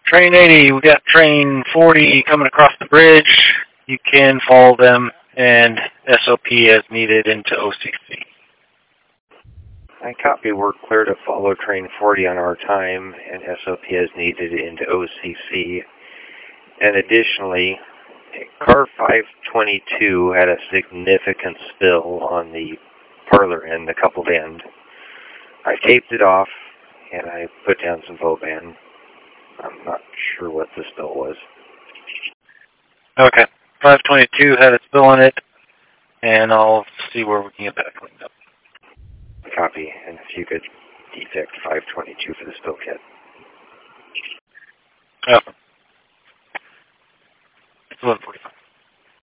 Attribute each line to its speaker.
Speaker 1: Train 80, we got train 40 coming across the bridge. You can follow them and SOP as needed into OCC.
Speaker 2: I copy. We're clear to follow train 40 on our time and SOP as needed into OCC. And additionally, car 522 had a significant spill on the parlor end, the coupled end. I taped it off and I put down some Voban. I'm not sure what the spill was.
Speaker 1: Okay. 522 had a spill in it, and I'll see where we can get that cleaned up.
Speaker 2: Copy. And if you could defect 522 for the spill kit.
Speaker 1: Oh. It's 11:45.